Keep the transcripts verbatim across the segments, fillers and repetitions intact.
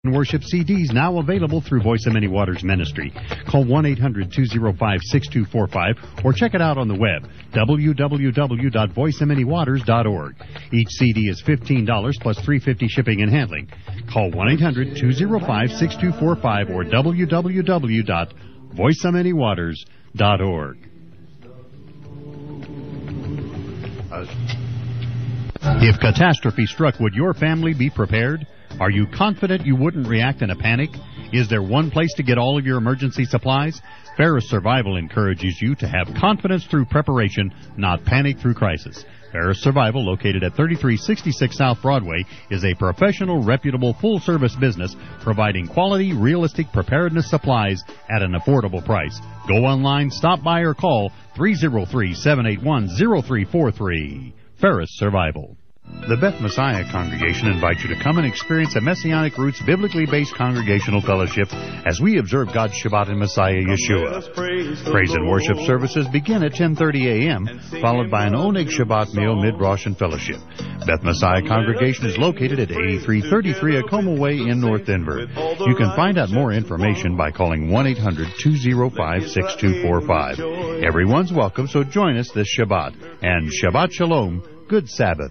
Worship C Ds now available through Voice of Many Waters Ministry. Call one eight hundred two oh five six two four five or check it out on the web, w w w dot voice of many waters dot org. Each C D is fifteen dollars plus three dollars and fifty cents shipping and handling. Call one eight hundred two oh five six two four five or w w w dot voice of many waters dot org. If catastrophe struck, would your family be prepared? Are you confident you wouldn't react in a panic? Is there one place to get all of your emergency supplies? Ferris Survival encourages you to have confidence through preparation, not panic through crisis. Ferris Survival, located at thirty-three sixty-six South Broadway, is a professional, reputable, full-service business providing quality, realistic preparedness supplies at an affordable price. Go online, stop by, or call three oh three, seven eight one, oh three four three. Ferris Survival. The Beth Messiah Congregation invites you to come and experience a Messianic Roots biblically based congregational fellowship as we observe God's Shabbat in Messiah Yeshua. Praise and worship services begin at ten thirty a.m., followed by an Oneg Shabbat meal mid-Rosh and fellowship. Beth Messiah Congregation is located at eighty-three thirty-three Acoma Way in North Denver. You can find out more information by calling one eight hundred two oh five six two four five. Everyone's welcome, so join us this Shabbat. And Shabbat Shalom, good Sabbath.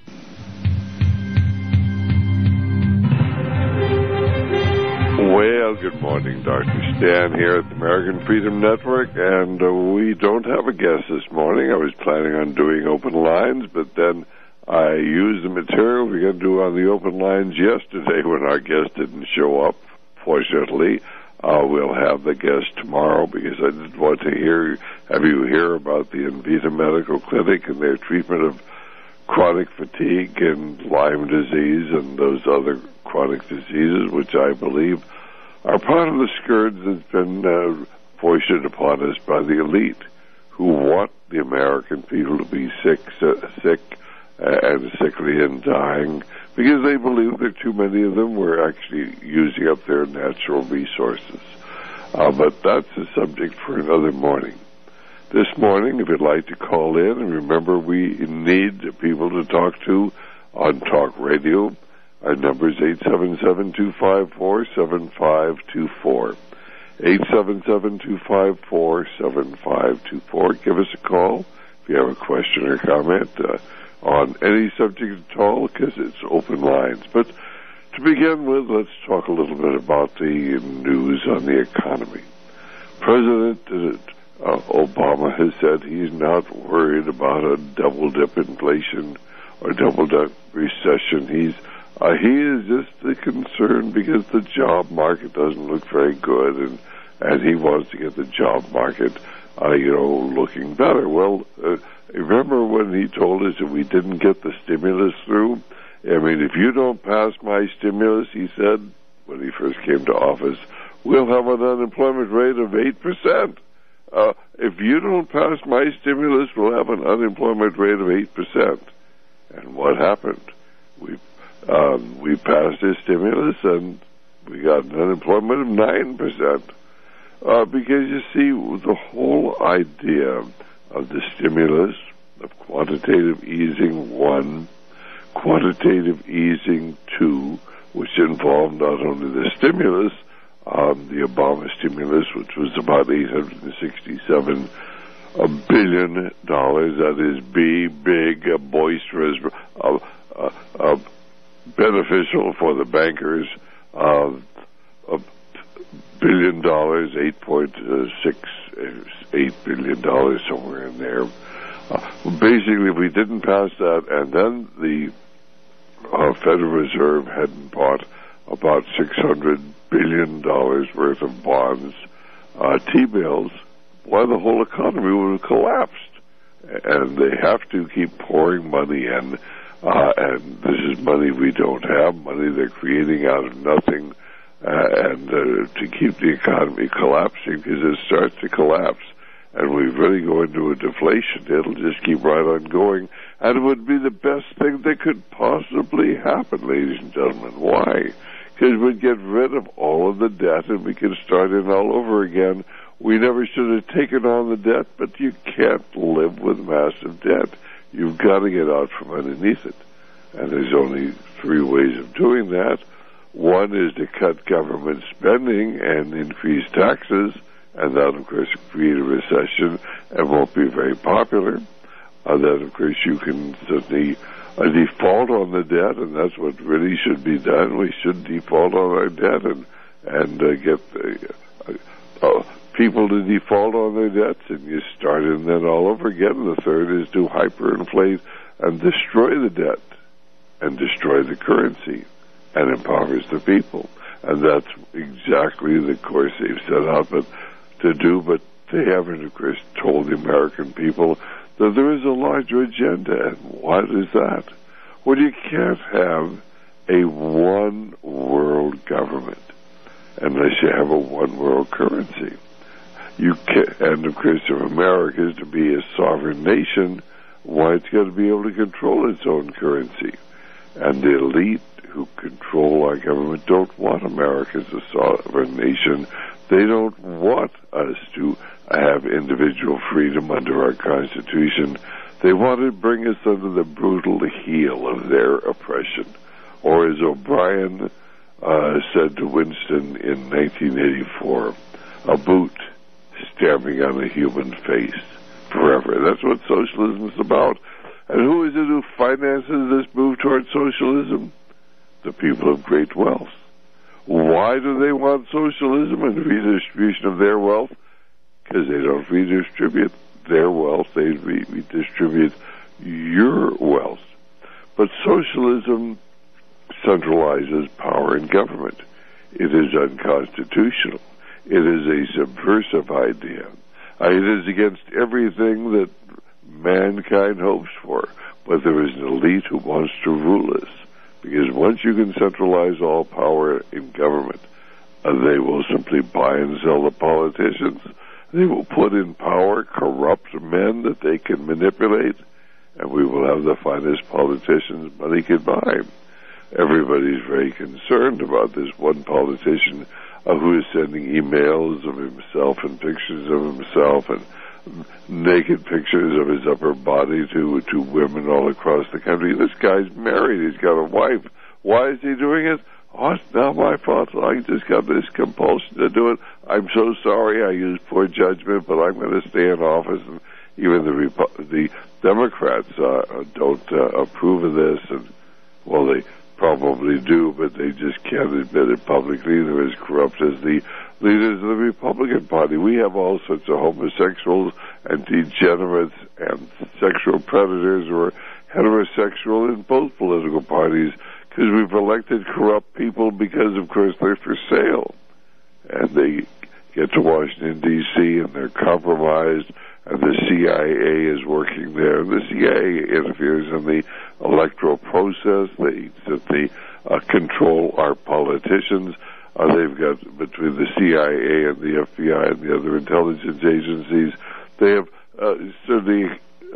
Well, good morning, Doctor Stan here at the American Freedom Network, and uh, we don't have a guest this morning. I was planning on doing open lines, but then I used the material we were going to do on the open lines yesterday when our guest didn't show up. Fortunately, uh, we'll have the guest tomorrow because I didn't want to hear, have you hear about the Invita Medical Clinic and their treatment of chronic fatigue and Lyme disease and those other chronic diseases, which I believe are part of the scourge that's been uh, foisted upon us by the elite, who want the American people to be sick, sick uh, and sickly and dying, because they believe that too many of them were actually using up their natural resources. Uh, but that's a subject for another morning. This morning, if you'd like to call in, and remember, we need people to talk to on Talk Radio. Our number is eight seven seven, two five four, seven five two four. eight seven seven, two five four, seven five two four. Give us a call if you have a question or comment uh, on any subject at all, because it's open lines. But to begin with, let's talk a little bit about the news on the economy. President uh, Obama has said he's not worried about a double-dip inflation or double-dip recession. He's Uh, he is just concerned because the job market doesn't look very good, and and he wants to get the job market, uh, you know, looking better. Well, uh, remember when he told us that we didn't get the stimulus through? I mean, if you don't pass my stimulus, he said when he first came to office, we'll have an unemployment rate of eight percent. Uh, if you don't pass my stimulus, we'll have an unemployment rate of eight percent. And what happened? We Um, we passed his stimulus, and we got an unemployment of nine percent. Uh, because, you see, the whole idea of the stimulus, of quantitative easing one, quantitative easing two, which involved not only the stimulus, um, the Obama stimulus, which was about eight hundred sixty-seven billion dollars, that is B, big, uh, boisterous, uh, uh, uh, beneficial for the bankers, uh, a billion dollars, eight point six eight billion dollars, somewhere in there. Uh, basically, we didn't pass that, and then the uh, Federal Reserve hadn't bought about six hundred billion dollars worth of bonds, uh, T-bills, why the whole economy would have collapsed. And they have to keep pouring money in. Uh, and this is money we don't have, money they're creating out of nothing, uh, and uh, to keep the economy collapsing, because it starts to collapse, and we really go into a deflation. It'll just keep right on going, and it would be the best thing that could possibly happen, ladies and gentlemen. Why? Because we'd get rid of all of the debt, and we could start in all over again. We never should have taken on the debt, but you can't live with massive debt. You've got to get out from underneath it. And there's only three ways of doing that. One is to cut government spending and increase taxes, and that, of course, create a recession and won't be very popular. Uh, then, of course, you can certainly uh, default on the debt, and that's what really should be done. We should default on our debt and and uh, get uh, uh, people to default on their debts, and you start in then all over again. The third is to hyperinflate and destroy the debt and destroy the currency and impoverish the people. And that's exactly the course they've set out but to do, but they haven't, of course, told the American people that there is a larger agenda. And what is that? Well, you can't have a one-world government unless you have a one-world currency. You can, and of course, if America is to be a sovereign nation, why, it's got to be able to control its own currency. And the elite who control our government don't want America as a sovereign nation. They don't want us to have individual freedom under our Constitution. They want to bring us under the brutal heel of their oppression. Or as O'Brien uh, said to Winston in nineteen eighty-four, a boot stamping on a human face forever. That's what socialism is about. And who is it who finances this move toward socialism? The people of great wealth. Why do they want socialism and redistribution of their wealth? Because they don't redistribute their wealth, they re- redistribute your wealth. But socialism centralizes power in government. It is unconstitutional. It is a subversive idea. Uh, it is against everything that mankind hopes for. But there is an elite who wants to rule us. Because once you can centralize all power in government, uh, they will simply buy and sell the politicians. They will put in power corrupt men that they can manipulate, and we will have the finest politicians money can buy. Everybody's very concerned about this one politician uh, who is sending emails of himself and pictures of himself and naked pictures of his upper body to to women all across the country. This guy's married. He's got a wife. Why is he doing it? Oh, it's not my fault. I just got this compulsion to do it. I'm so sorry. I used poor judgment, but I'm going to stay in office. And even the Repu- the Democrats uh, don't uh, approve of this. And, well, they probably do, but they just can't admit it publicly. They're as corrupt as the leaders of the Republican Party. We have all sorts of homosexuals and degenerates and sexual predators who are heterosexual in both political parties because we've elected corrupt people because, of course, they're for sale. And they get to Washington, D C, and they're compromised, and the C I A is working there. And the C I A interferes in the electoral process. They, they uh, control our politicians. Uh, they've got, between the C I A and the F B I and the other intelligence agencies, they have uh, certainly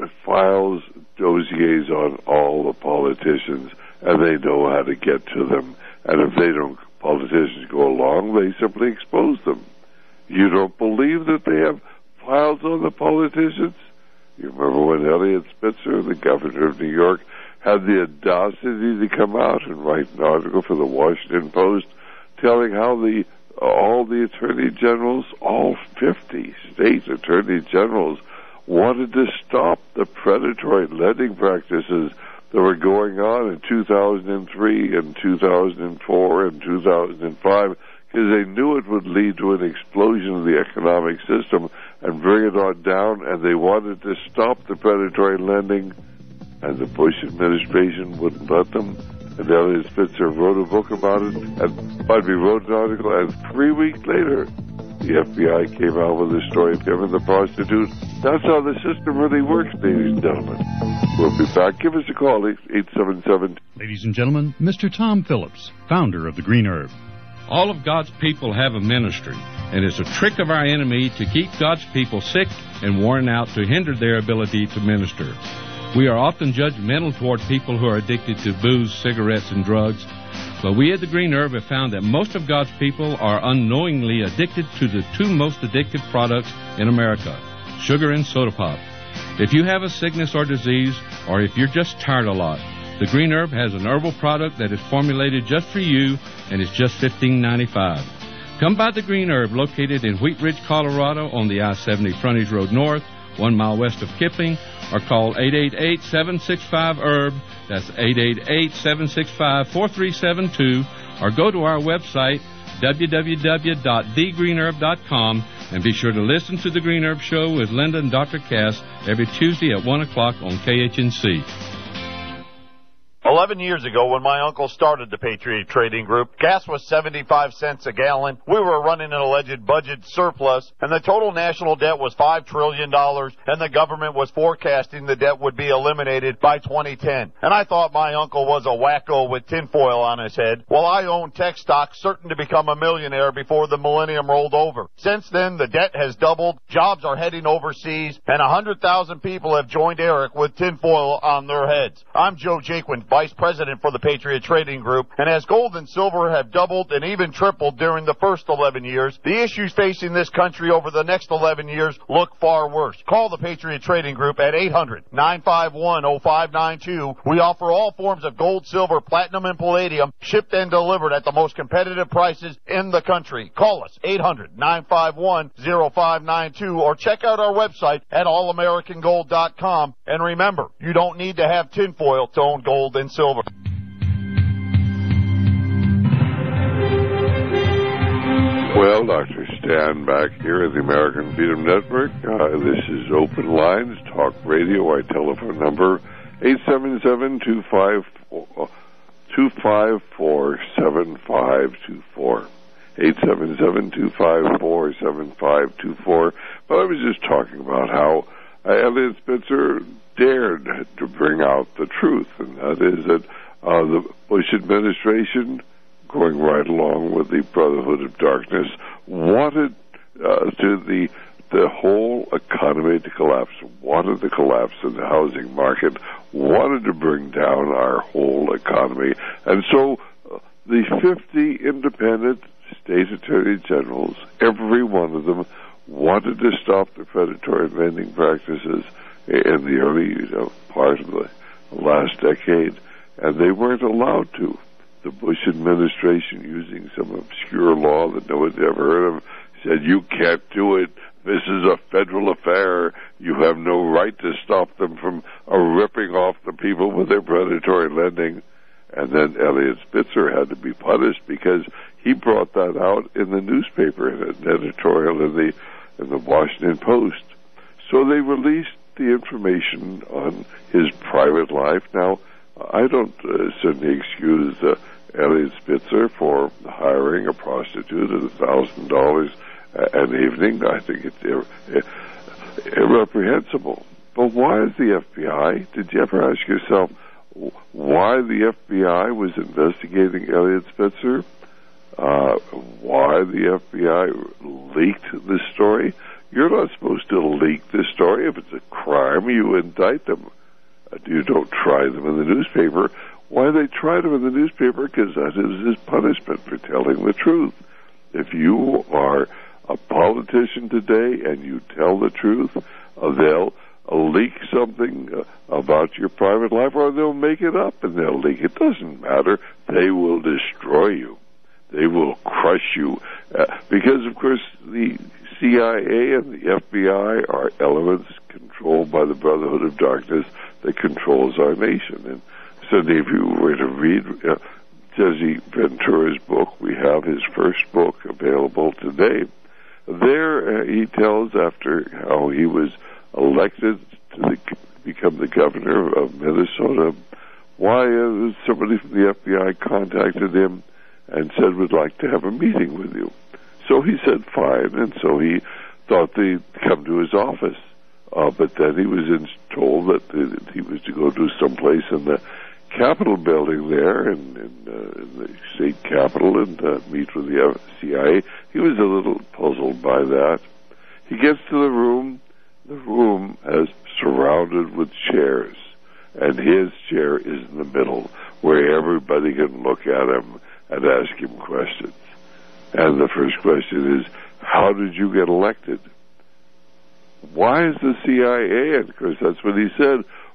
files, dossiers on all the politicians, and they know how to get to them. And if they don't, politicians go along, they simply expose them. You don't believe that they have files on the politicians? You remember when Eliot Spitzer, the governor of New York, had the audacity to come out and write an article for the Washington Post telling how the all the attorney generals, all fifty state attorney generals, wanted to stop the predatory lending practices that were going on in two thousand three and two thousand four and two thousand five because they knew it would lead to an explosion of the economic system and bring it on down, and they wanted to stop the predatory lending, and the Bush administration wouldn't let them. And Eliot Spitzer wrote a book about it, and Budbee wrote an article, and three weeks later, the F B I came out with a story of him and the prostitute. That's how the system really works, ladies and gentlemen. We'll be back. Give us a call, eight seven seven. Ladies and gentlemen, Mister Tom Phillips, founder of the Green Herb. All of God's people have a ministry, and it's a trick of our enemy to keep God's people sick and worn out to hinder their ability to minister. We are often judgmental toward people who are addicted to booze, cigarettes, and drugs, but we at the Green Herb have found that most of God's people are unknowingly addicted to the two most addictive products in America, sugar and soda pop. If you have a sickness or disease, or if you're just tired a lot, the Green Herb has an herbal product that is formulated just for you and it's just fifteen ninety-five. Come by the Green Herb, located in Wheat Ridge, Colorado, on the I seventy Frontage Road North, one mile west of Kipling, or call eight eight eight, seven six five, herb. That's eight eight eight, seven six five, four three seven two, or go to our website, w w w dot the green herb dot com, and be sure to listen to The Green Herb Show with Linda and Doctor Cass every Tuesday at one o'clock on K H N C. Eleven years ago, when my uncle started the Patriot Trading Group, gas was seventy-five cents a gallon. We were running an alleged budget surplus, and the total national debt was five trillion dollars, and the government was forecasting the debt would be eliminated by twenty ten. And I thought my uncle was a wacko with tinfoil on his head. Well, I owned tech stocks, certain to become a millionaire before the millennium rolled over. Since then, the debt has doubled, jobs are heading overseas, and one hundred thousand people have joined Eric with tinfoil on their heads. I'm Joe Jaquin, Vice President for the Patriot Trading Group, and as gold and silver have doubled and even tripled during the first eleven years, the issues facing this country over the next eleven years look far worse. Call the Patriot Trading Group at eight hundred, nine five one, oh five nine two. We offer all forms of gold, silver, platinum, and palladium, shipped and delivered at the most competitive prices in the country. Call us, eight hundred, nine five one, oh five nine two, or check out our website at all american gold dot com. And remember, you don't need to have tinfoil to own gold and silver. Well, Doctor Stan back here at the American Freedom Network. Uh, this is Open Lines, Talk Radio. Our telephone number, eight seven seven, two five four, seven five two four. eight seven seven, two five four, seven five two four. But I was just talking about how uh, Eliot Spitzer dared to bring out the truth, and that is that uh, the Bush administration, going right along with the Brotherhood of Darkness, wanted uh, to the the whole economy to collapse, wanted the collapse in the housing market, wanted to bring down our whole economy. And so uh, the fifty independent state attorney generals, every one of them, wanted to stop the predatory lending practices in the early you know, part of the last decade, and they weren't allowed to. The Bush administration, using some obscure law that no one's ever heard of, said, you can't do it. This is a federal affair. You have no right to stop them from uh, ripping off the people with their predatory lending. And then Eliot Spitzer had to be punished because he brought that out in the newspaper, in an editorial in the, in the Washington Post. So they released the information on his private life. Now, I don't uh, certainly excuse uh, Eliot Spitzer for hiring a prostitute at a thousand dollars an evening. I think it's ir- ir- irreprehensible. But why is the F B I? Did you ever ask yourself why the F B I was investigating Eliot Spitzer? Uh, why the F B I leaked this story? You're not supposed to leak this story. If it's a crime, you indict them. You don't try them in the newspaper. Why they tried him in the newspaper? Because that is his punishment for telling the truth. If you are a politician today and you tell the truth, uh, they'll uh, leak something uh, about your private life, or they'll make it up and they'll leak. It doesn't matter. They will destroy you. They will crush you. Uh, because, of course, the C I A and the F B I are elements controlled by the Brotherhood of Darkness that controls our nation. And certainly if you were to read uh, Jesse Ventura's book, we have his first book available today. There uh, he tells after how he was elected to the, become the governor of Minnesota, why uh, somebody from the F B I contacted him and said, we'd like to have a meeting with you. So he said, fine, and so he thought they'd come to his office. Uh, but then he was in, told that the, he was to go to someplace in the Capitol building there, in, in, uh, in the state capitol, and uh, meet with the C I A. He was a little puzzled by that. He gets to the room. The room is surrounded with chairs, and his chair is in the middle, where everybody can look at him and ask him questions. And the first question is, how did you get elected? Why is the C I A, and of course that's what he said,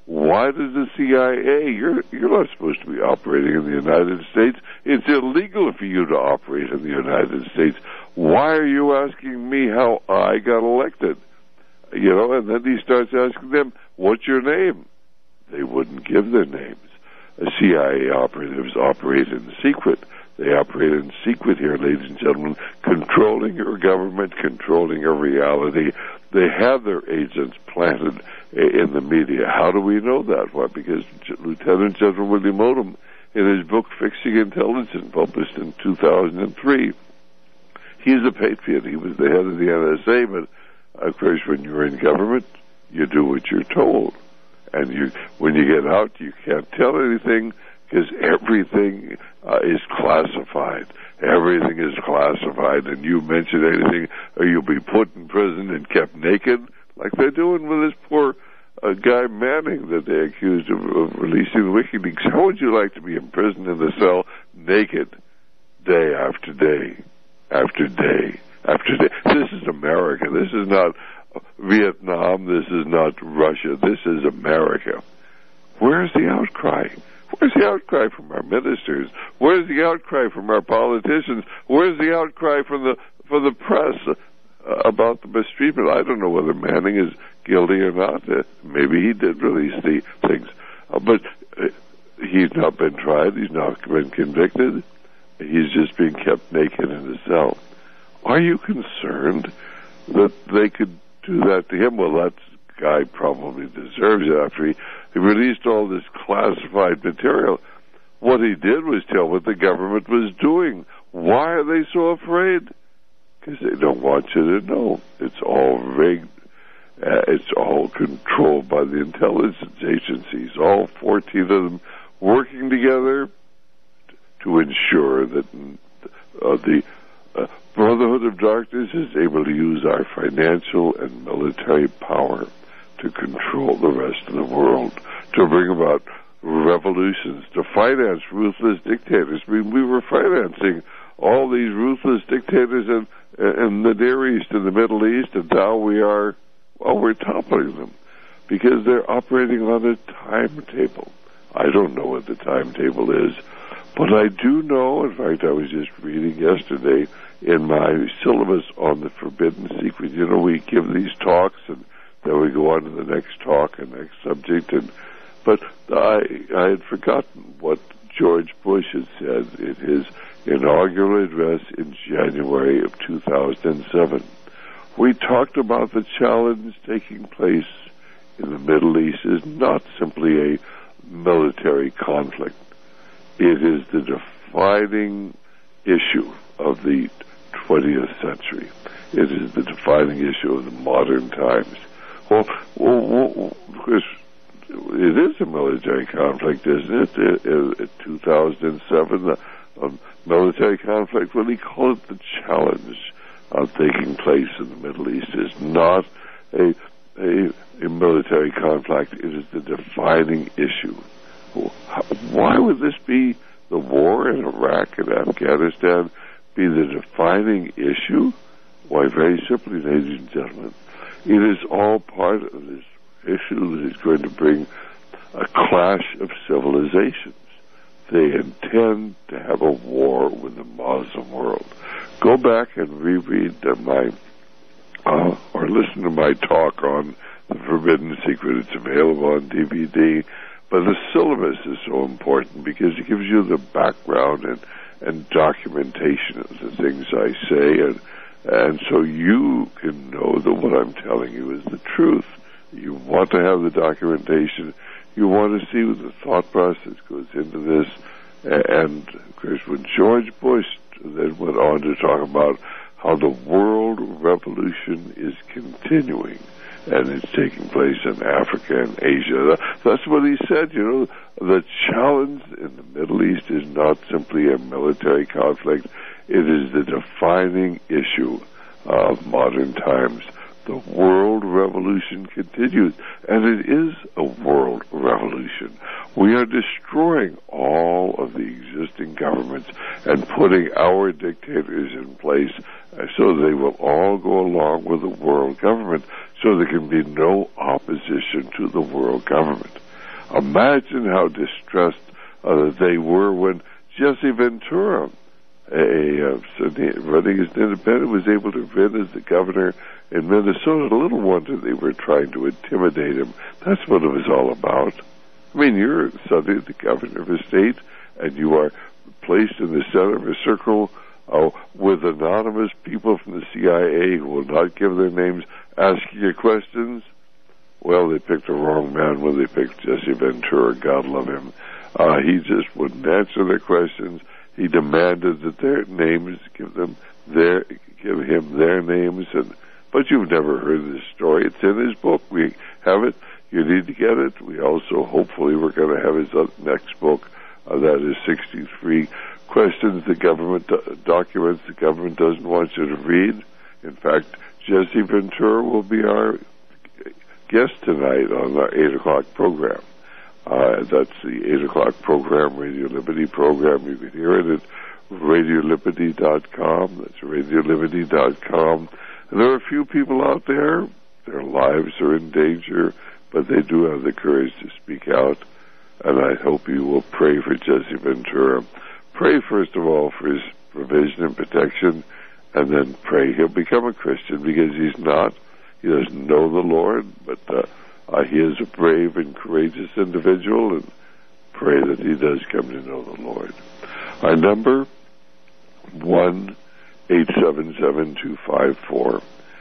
Why does the C I A, you're, you're not supposed to be operating in the United States. It's illegal for you to operate in the United States. Why are you asking me how I got elected? You know, and then he starts asking them, what's your name? They wouldn't give their names. The C I A operatives operate in secret. They operate in secret here, ladies and gentlemen, controlling your government, controlling your reality. They have their agents planted in the media. How do we know that? Why? Because Lieutenant General William Odom, in his book Fixing Intelligence, published in two thousand three, he's a patriot. He was the head of the N S A, but of course, when you're in government, you do what you're told. And you, when you get out, you can't tell anything because everything uh, is classified. Everything is classified, and you mention anything, or you'll be put in prison and kept naked, like they're doing with this poor uh, guy Manning that they accused of, of releasing WikiLeaks. How would you like to be imprisoned in the cell, naked, day after day, after day, after day? This is America. This is not Vietnam. This is not Russia. This is America. Where's the outcry? Where's the outcry from our ministers? Where's the outcry from our politicians? Where's the outcry from the from the press uh, about the mistreatment? I don't know whether Manning is guilty or not. Uh, maybe he did release the things, uh, but uh, he's not been tried. He's not been convicted. He's just being kept naked in a cell. Are you concerned that they could do that to him? Well, that guy probably deserves it after he, he released all this classified material. What he did was tell what the government was doing. Why are they so afraid? Because they don't want you to know. It's all rigged. Uh, it's all controlled by the intelligence agencies, all fourteen of them working together to ensure that uh, the uh, Brotherhood of Darkness is able to use our financial and military power to control the rest of the world, to bring about revolutions, to finance ruthless dictators. I mean, we were financing all these ruthless dictators in, in the Near East, in the Middle East, and now we are, well, we're toppling them because they're operating on a timetable. I don't know what the timetable is, but I do know, in fact, I was just reading yesterday in my syllabus on the Forbidden Secret. You know, we give these talks, and then we go on to the next talk and next subject. And but I I had forgotten what George Bush had said in his inaugural address in January of two thousand seven. We talked about the challenge taking place in the Middle East is not simply a military conflict. It is the defining issue of the twentieth century. It is the defining issue of the modern times. Well, well, well because it is a military conflict, isn't it? In two thousand seven, the um, military conflict, what do you call it? The challenge uh, taking place in the Middle East is not a, a, a military conflict. It is the defining issue. Why would this be, the war in Iraq and Afghanistan, be the defining issue? Why, very simply, ladies and gentlemen, it is all part of this issue that is going to bring a clash of civilizations. They intend to have a war with the Muslim world. Go back and reread my, uh, or listen to my talk on the Forbidden Secret. It's available on D V D. But the syllabus is so important because it gives you the background and, and documentation of the things I say, and and so you can know that what I'm telling you is the truth. You want to have the documentation. You want to see what the thought process goes into this. And, of course, when George Bush then went on to talk about how the world revolution is continuing, and it's taking place in Africa and Asia. That's what he said, you know. The challenge in the Middle East is not simply a military conflict. It is the defining issue of modern times. The world revolution continues, and it is a world revolution. We are destroying all of the existing governments and putting our dictators in place so they will all go along with the world government, so there can be no opposition to the world government. Imagine how distressed uh, they were when Jesse Ventura, a uh, running as an independent, was able to win as the governor in Minnesota. Little wonder they were trying to intimidate him. That's what it was all about. I mean, you're suddenly the governor of a state, and you are placed in the center of a circle uh, with anonymous people from the C I A who will not give their names, asking you questions. Well, they picked the wrong man when they picked Jesse Ventura. God love him. Uh, he just wouldn't answer their questions. He demanded that their names, give them their, give him their names, and but you've never heard this story. It's in his book. We have it. You need to get it. We also, hopefully, we're going to have his next book. Uh, that is sixty-three questions the government do- documents the government doesn't want you to read. In fact, Jesse Ventura will be our guest tonight on our eight o'clock program. Uh, that's the eight o'clock program, Radio Liberty program. You can hear it at radio liberty dot com. That's radio liberty dot com. And there are a few people out there, their lives are in danger, but they do have the courage to speak out. And I hope you will pray for Jesse Ventura. Pray, first of all, for his provision and protection, and then pray he'll become a Christian, because he's not. He doesn't know the Lord, but uh, uh, he is a brave and courageous individual, and pray that he does come to know the Lord. Our number, one eight seven seven, two five four,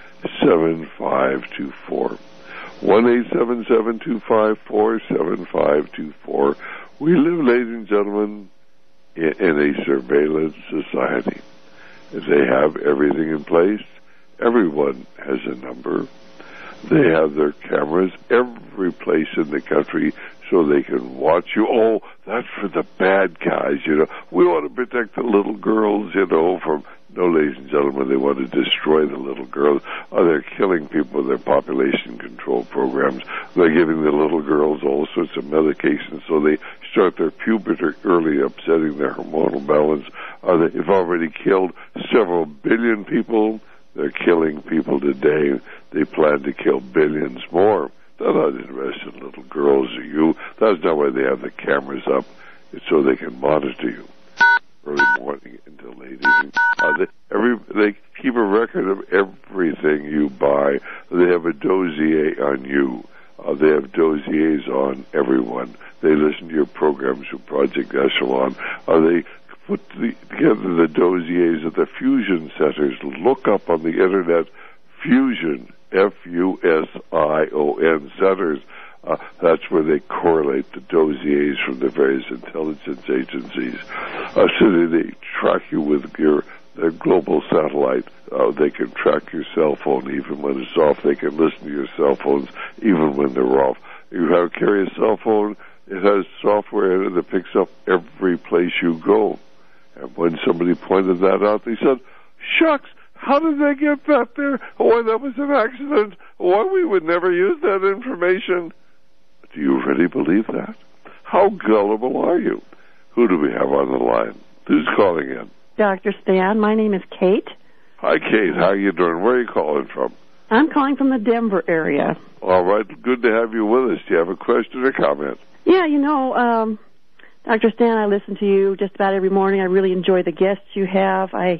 seven five two four. one eight seven seven, two five four, seven five two four. We live, ladies and gentlemen, in, in a surveillance society. They have everything in place. Everyone has a number. They have their cameras every place in the country so they can watch you. Oh, that's for the bad guys, you know. We want to protect the little girls, you know, from... No, ladies and gentlemen, they want to destroy the little girls. Oh, they're killing people with their population control programs. They're giving the little girls all sorts of medications so they start their puberty early, upsetting their hormonal balance. Uh, they've already killed several billion people. They're killing people today. They plan to kill billions more. They're not interested in little girls or you. That's not why they have the cameras up. It's so they can monitor you early morning until late evening. Uh, they, every, they keep a record of everything you buy. They have a dossier on you. Uh, they have dossiers on everyone. They listen to your programs from Project Echelon. Uh, they put the, together the dossiers of the fusion centers. Look up on the internet, fusion, F U S I O N centers. Uh, that's where they correlate the dossiers from the various intelligence agencies. Uh, so they track you with your their global satellite. Uh, they can track your cell phone even when it's off. They can listen to your cell phones even when they're off. You have carry a cell phone, it has software in it that picks up every place you go. And when somebody pointed that out, they said, shucks, how did they get that there? Oh, that was an accident. Why, we would never use that information. Do you really believe that? How gullible are you? Who do we have on the line? Who's calling in? Doctor Stan, my name is Kate. Hi, Kate. How are you doing? Where are you calling from? I'm calling from the Denver area. All right. Good to have you with us. Do you have a question or comment? Yeah, you know, um, Doctor Stan, I listen to you just about every morning. I really enjoy the guests you have. I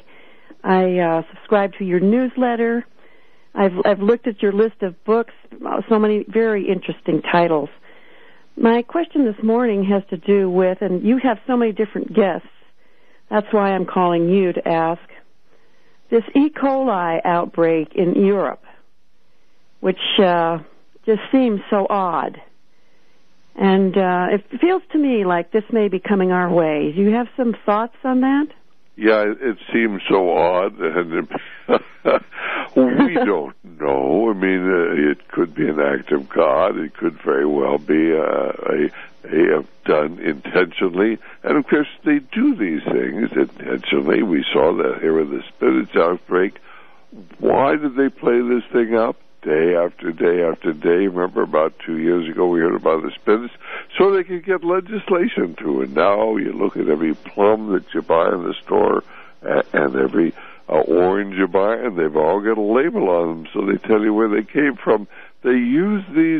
I uh, subscribe to your newsletter. I've I've looked at your list of books, so many very interesting titles. My question this morning has to do with, and you have so many different guests, that's why I'm calling you to ask, this E. coli outbreak in Europe, which uh, just seems so odd. And uh, it feels to me like this may be coming our way. Do you have some thoughts on that? Yeah, it seems so odd, and we don't know. I mean, uh, it could be an act of God. It could very well be uh, a, a, a done intentionally. And of course, they do these things intentionally. We saw that here with the spinach outbreak. Why did they play this thing up day after day after day? Remember, about two years ago, we heard about the spinach, so they could get legislation to it. Now you look at every plum that you buy in the store and every uh, orange you buy, and they've all got a label on them, so they tell you where they came from. They use these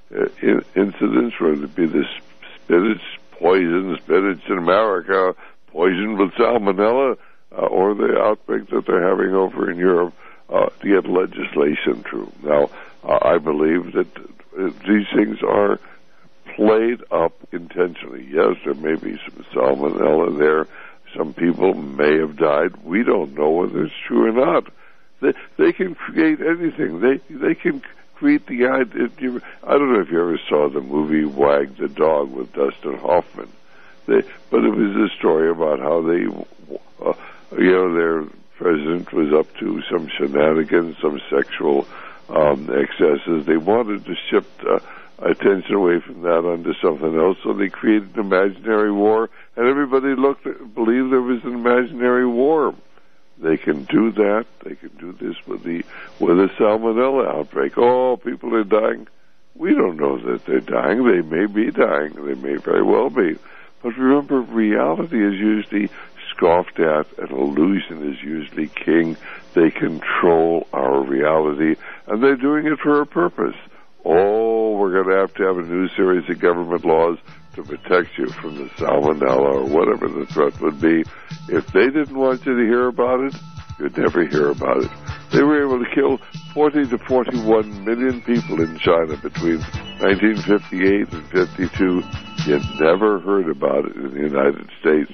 uh, in, incidents, whether it be the spinach poison, spinach in America, poisoned with salmonella, uh, or the outbreak that they're having over in Europe, uh, to get legislation through. Now, uh, I believe that uh, these things are played up intentionally. Yes, there may be some salmonella there. Some people may have died. We don't know whether it's true or not. They, they can create anything. They they can create the idea. I don't know if you ever saw the movie Wag the Dog with Dustin Hoffman. They, but it was a story about how they, uh, you know, their president was up to some shenanigans, some sexual um, excesses. They wanted to shift uh, attention away from that onto something else, so they created an imaginary war, and everybody looked believed there was an imaginary war. They can do that. They can do this with the with a salmonella outbreak. Oh, people are dying. We don't know that they're dying. They may be dying. They may very well be. But remember, reality is usually scoffed at, and illusion is usually king. They control our reality, and they're doing it for a purpose. Oh, we're going to have to have a new series of government laws to protect you from the salmonella or whatever the threat would be. If they didn't want you to hear about it, you'd never hear about it. They were able to kill forty to forty-one million people in China between nineteen fifty-eight and fifty-two. You never heard about it in the United States.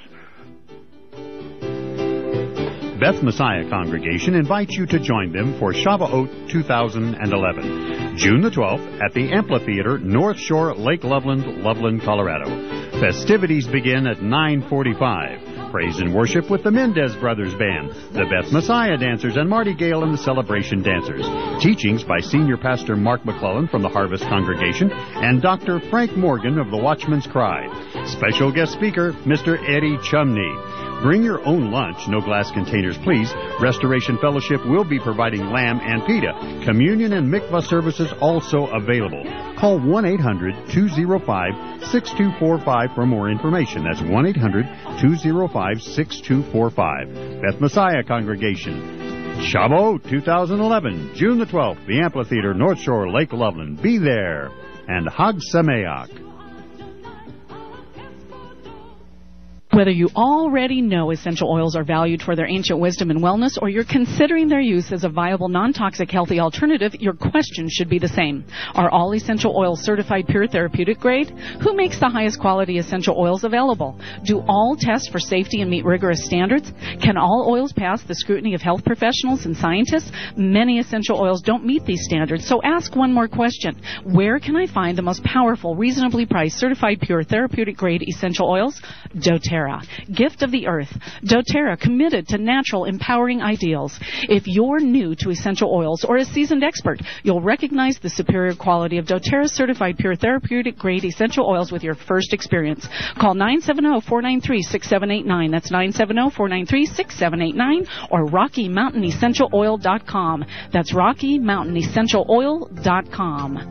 Beth Messiah Congregation invites you to join them for Shavuot two thousand eleven, June the twelfth at the Amphitheater, North Shore, Lake Loveland, Loveland, Colorado. Festivities begin at nine forty-five. Praise and worship with the Mendez Brothers Band, the Beth Messiah Dancers, and Marty Gale and the Celebration Dancers. Teachings by Senior Pastor Mark McClellan from the Harvest Congregation and Doctor Frank Morgan of the Watchman's Cry. Special guest speaker, Mister Eddie Chumney. Bring your own lunch, no glass containers, please. Restoration Fellowship will be providing lamb and pita. Communion and mikvah services also available. Call one eight hundred two oh five six two four five for more information. That's one eight hundred two oh five six two four five. Beth Messiah Congregation. Shavuot two thousand eleven, June the twelfth, the Amphitheater, North Shore, Lake Loveland. Be there. And Hag Sameach. Whether you already know essential oils are valued for their ancient wisdom and wellness, or you're considering their use as a viable, non-toxic, healthy alternative, your question should be the same. Are all essential oils certified pure therapeutic grade? Who makes the highest quality essential oils available? Do all test for safety and meet rigorous standards? Can all oils pass the scrutiny of health professionals and scientists? Many essential oils don't meet these standards, so ask one more question. Where can I find the most powerful, reasonably priced, certified pure therapeutic grade essential oils? doTERRA. Gift of the Earth. doTERRA, committed to natural, empowering ideals. If you're new to essential oils or a seasoned expert, you'll recognize the superior quality of doTERRA's certified pure therapeutic grade essential oils with your first experience. Call nine seven zero, four nine three, six seven eight nine. That's nine seven zero, four nine three, six seven eight nine, or Rocky Mountain Essential Oil dot com. That's Rocky Mountain Essential Oil dot com.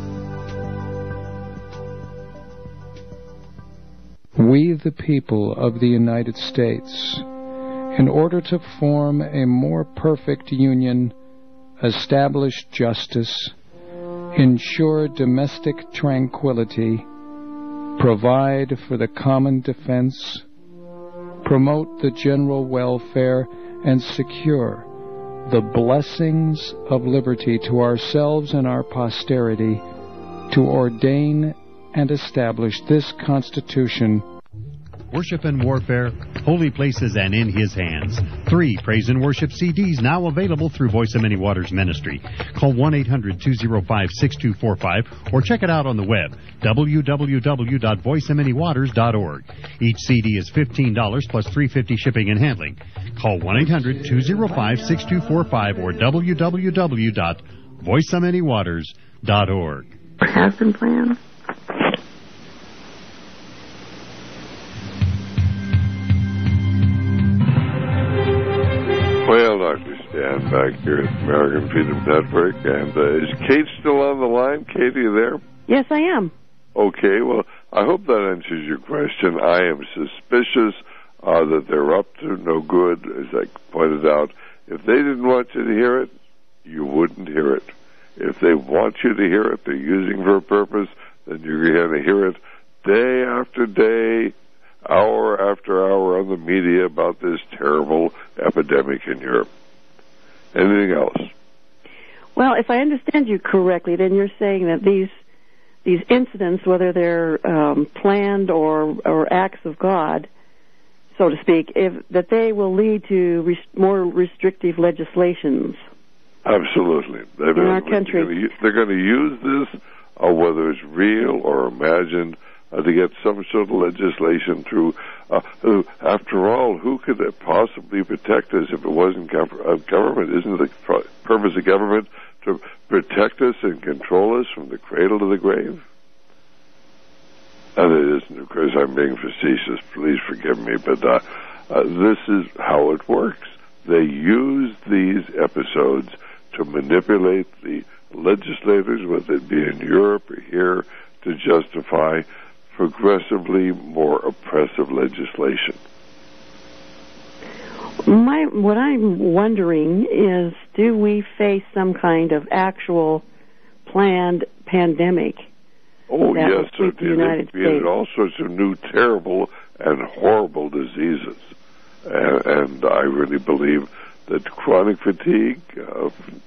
We, the people of the United States, in order to form a more perfect union, establish justice, ensure domestic tranquility, provide for the common defense, promote the general welfare, and secure the blessings of liberty to ourselves and our posterity, to ordain and establish this Constitution. Worship and Warfare, Holy Places and In His Hands. Three Praise and Worship C Ds now available through Voice of Many Waters Ministry. Call one eight hundred two oh five six two four five or check it out on the web, w w w dot voice of many waters dot org. Each C D is fifteen dollars plus three dollars and fifty cents shipping and handling. Call one eight hundred two oh five six two four five or w w w dot voice of many waters dot org. Has been planned. Well, Doctor Stan, back here at the American Freedom Network. And uh, is Kate still on the line? Kate, are you there? Yes, I am. Okay, well, I hope that answers your question. I am suspicious uh, that they're up to no good, as I pointed out. If they didn't want you to hear it, you wouldn't hear it. If they want you to hear it, they're using for a purpose, then you're going to hear it day after day, hour after hour on the media about this terrible epidemic in Europe. Anything else? Well, if I understand you correctly, then you're saying that these these incidents, whether they're um, planned or or acts of God, so to speak, if that they will lead to res- more restrictive legislations. Absolutely. They're in our they're country. Gonna, they're going to use this, uh, whether it's real or imagined, uh, to get some sort of legislation through. Uh, uh, after all, who could possibly protect us if it wasn't gov- uh, government? Isn't the pro- purpose of government to protect us and control us from the cradle to the grave? And it isn't, of course, I'm being facetious. Please forgive me, but uh, uh, this is how it works. They use these episodes to manipulate the legislators, whether it be in Europe or here, to justify progressively more oppressive legislation. My, what I'm wondering is, do we face some kind of actual planned pandemic? Oh, that yes, will sweep the United they created States? all sorts of new, terrible, and horrible diseases. And, and I really believe that chronic fatigue, uh,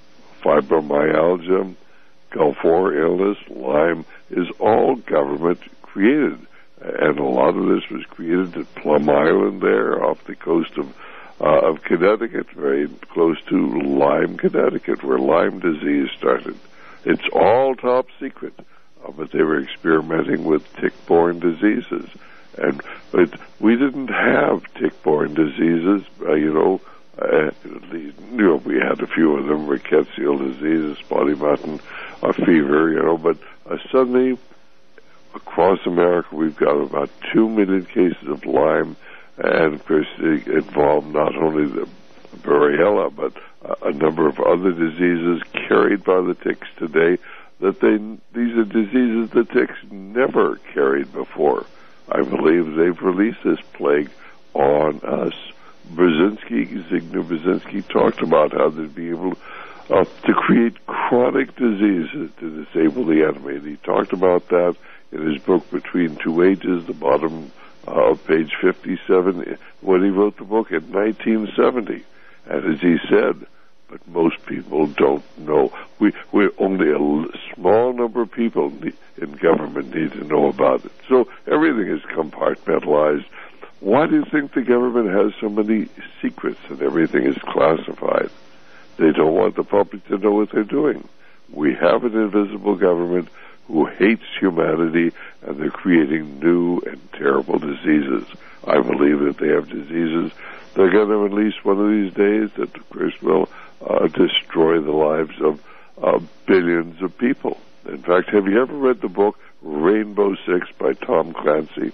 fibromyalgia, Gulf War illness, Lyme, is all government created. And a lot of this was created at Plum Island there off the coast of uh, of Connecticut, very close to Lyme, Connecticut, where Lyme disease started. It's all top secret, uh, but they were experimenting with tick-borne diseases. And but we didn't have tick-borne diseases, uh, you know, uh, you know, we had a few of them, rickettsial disease, spotty mutton, a fever, you know, but uh, suddenly across America we've got about two million cases of Lyme, and of course it involved not only the variola, but a number of other diseases carried by the ticks today that they, these are diseases the ticks never carried before. I believe they've released this plague on us. Brzezinski, Zygmunt Brzezinski, talked about how they'd be able uh, to create chronic diseases to disable the enemy. And he talked about that in his book Between Two Ages, the bottom uh, of page fifty-seven, when he wrote the book in nineteen seventy. And as he said, but most people don't know. We, we're only a small number of people in government need to know about it. So everything is compartmentalized. Why do you think the government has so many secrets and everything is classified? They don't want the public to know what they're doing. We have an invisible government who hates humanity, and they're creating new and terrible diseases. I believe that they have diseases they're going to release one of these days that, of course, will uh, destroy the lives of uh, billions of people. In fact, have you ever read the book Rainbow Six by Tom Clancy?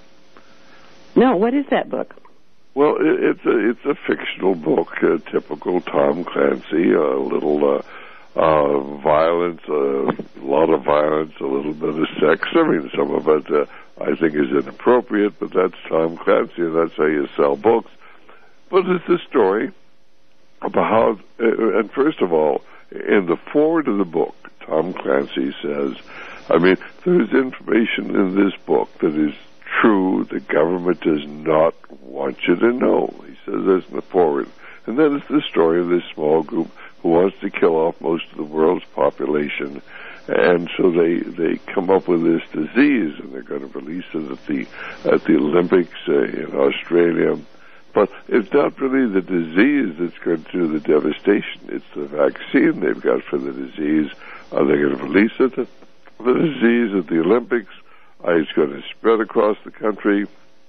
No, what is that book? Well, it, it's a it's a fictional book, uh, typical Tom Clancy, a little uh, uh, violence, uh, a lot of violence, a little bit of sex. I mean, some of it uh, I think is inappropriate, but that's Tom Clancy, and that's how you sell books. But it's a story about how, uh, and first of all, in the foreword of the book, Tom Clancy says, I mean, there's information in this book that is true, the government does not want you to know. He says this in the foreword. And then it's the story of this small group who wants to kill off most of the world's population. And so they, they come up with this disease, and they're going to release it at the, at the Olympics uh, in Australia. But it's not really the disease that's going to do the devastation. It's the vaccine they've got for the disease. Uh, they're going to release it, the disease at the Olympics. Uh, it's going to spread across the country.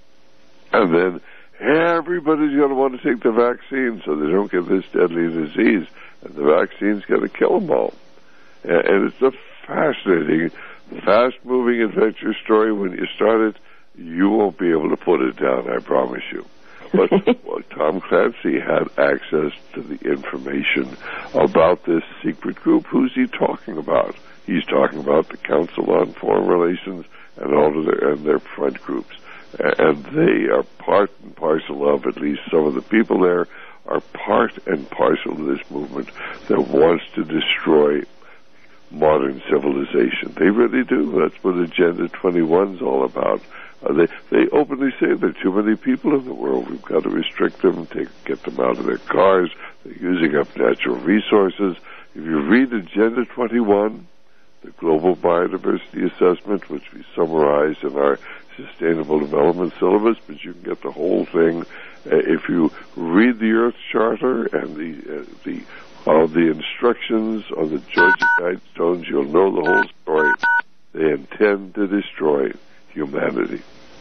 And then everybody's going to want to take the vaccine so they don't get this deadly disease. And the vaccine's going to kill them all. And, and it's a fascinating, fast-moving adventure story. When you start it, you won't be able to put it down, I promise you. But well, Tom Clancy had access to the information about this secret group. Who's he talking about? He's talking about the Council on Foreign Relations and all of their and their front groups, and they are part and parcel of, at least some of the people there are part and parcel of this movement that wants to destroy modern civilization. They really do. That's what Agenda twenty-one is all about. Uh, they they openly say there are too many people in the world. We've got to restrict them, take, get them out of their cars. They're using up natural resources. If you read Agenda twenty-one, the Global Biodiversity Assessment, which we summarize in our Sustainable Development Syllabus, but you can get the whole thing uh, if you read the Earth Charter and the uh, the all the instructions on the Georgia Guidestones. You'll know the whole story. They intend to destroy humanity.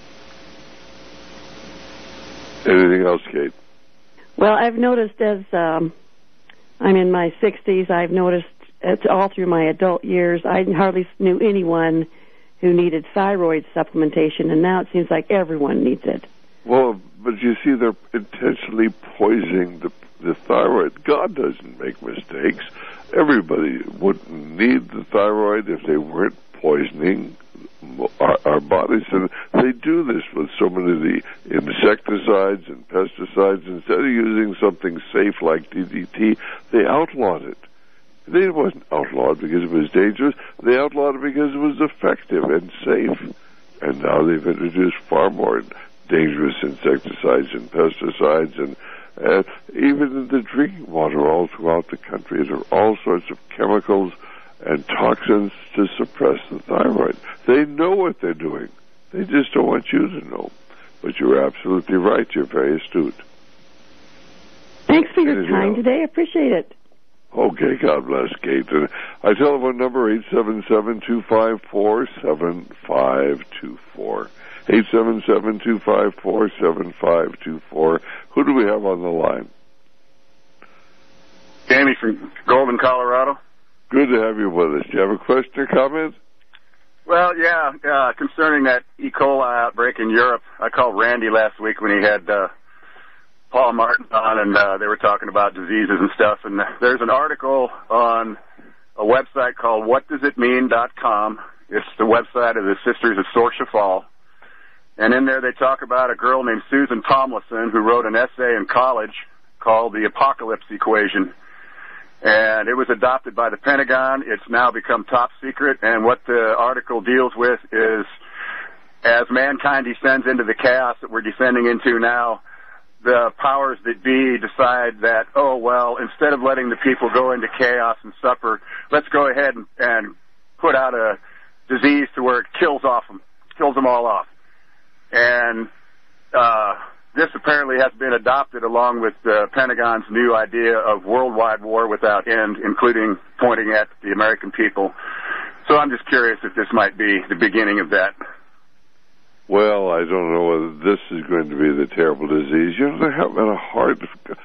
Anything else, Kate? Well, I've noticed as um, I'm in my sixties, I've noticed it's all through my adult years, I hardly knew anyone who needed thyroid supplementation, and now it seems like everyone needs it. Well, but you see, they're intentionally poisoning the, the thyroid. God doesn't make mistakes. Everybody wouldn't need the thyroid if they weren't poisoning our, our bodies. And they do this with so many of the insecticides and pesticides. Instead of using something safe like D D T, they outlawed it. They wasn't outlawed because it was dangerous. They outlawed it because it was effective and safe. And now they've introduced far more dangerous insecticides and pesticides, and uh, even in the drinking water all throughout the country. There are all sorts of chemicals and toxins to suppress the thyroid. They know what they're doing. They just don't want you to know. But you're absolutely right. You're very astute. Thanks for your Anything time else? today. I appreciate it. Okay, God bless, Kate. And our telephone number, eight seven seven, two five four, seven five two four. eight seven seven, two five four, seven five two four. Who do we have on the line? Jamie from Golden, Colorado. Good to have you with us. Do you have a question or comment? Well, yeah, uh, concerning that E. coli outbreak in Europe, I called Randy last week when he had uh, Paul Martin on, and uh, they were talking about diseases and stuff. And there's an article on a website called what does it mean dot com. It's the website of the Sisters of Sorcia Fall. And in there they talk about a girl named Susan Tomlinson who wrote an essay in college called The Apocalypse Equation. And it was adopted by the Pentagon. It's now become top secret. And what the article deals with is, as mankind descends into the chaos that we're descending into now, the powers that be decide that, oh, well, instead of letting the people go into chaos and suffer, let's go ahead and, and put out a disease to where it kills off them, kills them all off. And uh, this apparently has been adopted along with the Pentagon's new idea of worldwide war without end, including pointing at the American people. So I'm just curious if this might be the beginning of that. Well, I don't know whether this is going to be the terrible disease. You know, they have a hard...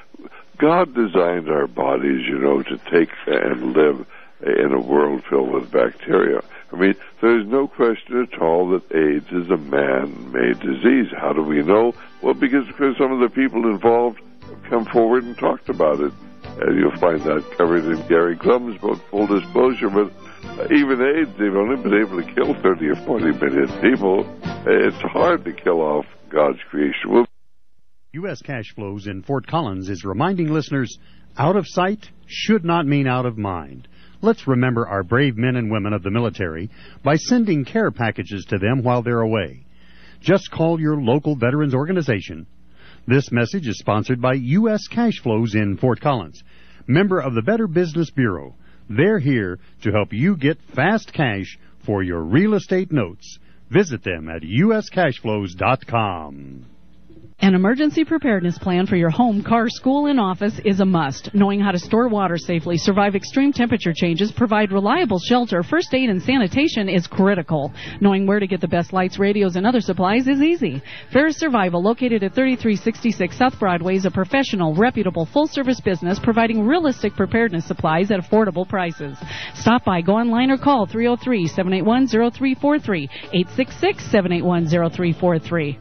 God designed our bodies, you know, to take and live in a world filled with bacteria. I mean, there's no question at all that AIDS is a man-made disease. How do we know? Well, because, because some of the people involved have come forward and talked about it. And you'll find that covered in Gary Clum's book, Full Disclosure. But even AIDS, they've only been able to kill thirty or forty million people. It's hard to kill off God's creation. We'll U S Cash Flows in Fort Collins is reminding listeners, out of sight should not mean out of mind. Let's remember our brave men and women of the military by sending care packages to them while they're away. Just call your local veterans organization. This message is sponsored by U S Cash Flows in Fort Collins, member of the Better Business Bureau. They're here to help you get fast cash for your real estate notes. Visit them at U S cash flows dot com. An emergency preparedness plan for your home, car, school, and office is a must. Knowing how to store water safely, survive extreme temperature changes, provide reliable shelter, first aid, and sanitation is critical. Knowing where to get the best lights, radios, and other supplies is easy. Ferris Survival, located at thirty-three sixty-six South Broadway, is a professional, reputable, full-service business providing realistic preparedness supplies at affordable prices. Stop by, go online, or call three oh three, seven eight one, oh three four three, eight six six, seven eight one, oh three four three.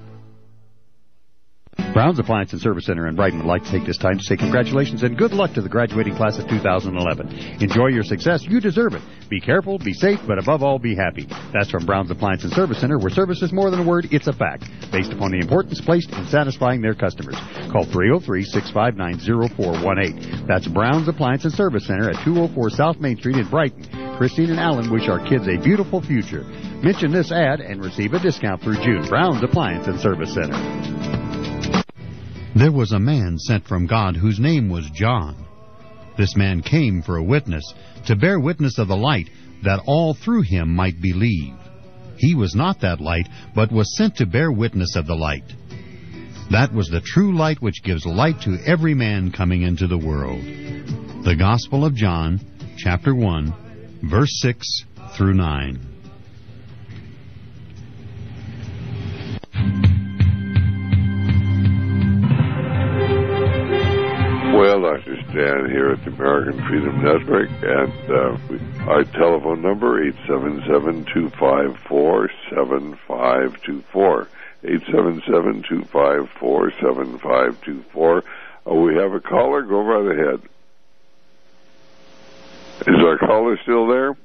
Brown's Appliance and Service Center in Brighton would like to take this time to say congratulations and good luck to the graduating class of two thousand eleven. Enjoy your success. You deserve it. Be careful, be safe, but above all, be happy. That's from Brown's Appliance and Service Center, where service is more than a word, it's a fact, based upon the importance placed in satisfying their customers. Call three oh three, six five nine, oh four one eight. That's Brown's Appliance and Service Center at two oh four South Main Street in Brighton. Christine and Alan wish our kids a beautiful future. Mention this ad and receive a discount through June. Brown's Appliance and Service Center. There was a man sent from God whose name was John. This man came for a witness, to bear witness of the light, that all through him might believe. He was not that light, but was sent to bear witness of the light. That was the true light which gives light to every man coming into the world. The Gospel of John, chapter one, verse six through nine. Well, Doctor Stan here at the American Freedom Network, and uh, we, our telephone number, eight seven seven, two five four, seven five two four. eight seven seven, two five four, seven five two four. Uh, we have a caller. Go right ahead. Is our caller still there?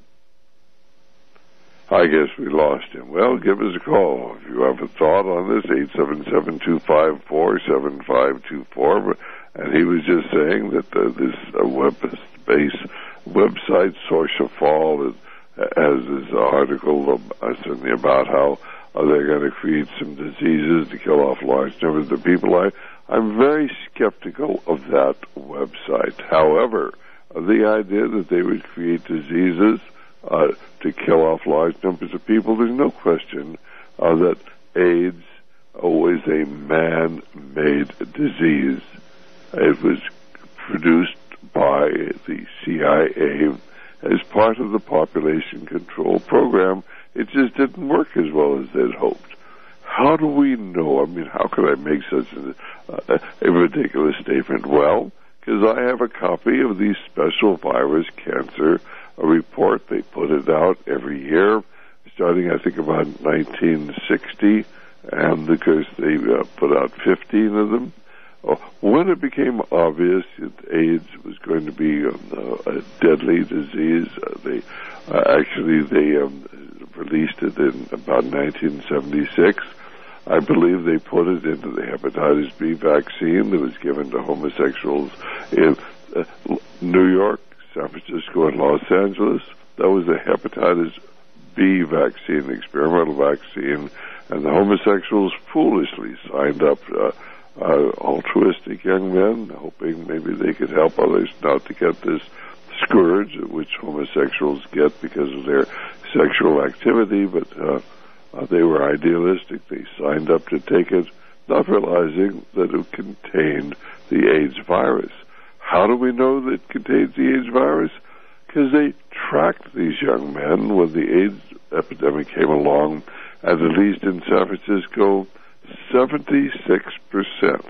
I guess we lost him. Well, give us a call. If you have a thought on this, eight seven seven, two five four, seven five two four. And he was just saying that uh, this uh, web-based website, Source of Fall, is, has this article uh, certainly about how uh, they're going to create some diseases to kill off large numbers of people. I, I'm very skeptical of that website. However, uh, the idea that they would create diseases uh, to kill off large numbers of people, there's no question uh, that AIDS was a man-made disease. It was produced by the C I A as part of the population control program. It just didn't work as well as they'd hoped. How do we know? I mean, how could I make such a, uh, a ridiculous statement? Well, because I have a copy of the special virus cancer a report. They put it out every year, starting, I think, about nineteen sixty, and of course they uh, put out fifteen of them. When it became obvious that AIDS was going to be um, uh, a deadly disease, uh, they uh, actually they um, released it in about nineteen seventy-six. I believe they put it into the hepatitis B vaccine that was given to homosexuals in uh, New York, San Francisco, and Los Angeles. That was a hepatitis B vaccine, experimental vaccine, and the homosexuals foolishly signed up. Uh, Uh, altruistic young men, hoping maybe they could help others not to get this scourge which homosexuals get because of their sexual activity, but uh, uh, they were idealistic. They signed up to take it, not realizing that it contained the AIDS virus. How do we know that it contains the AIDS virus? Because they tracked these young men when the AIDS epidemic came along, and at least in San Francisco, seventy-six percent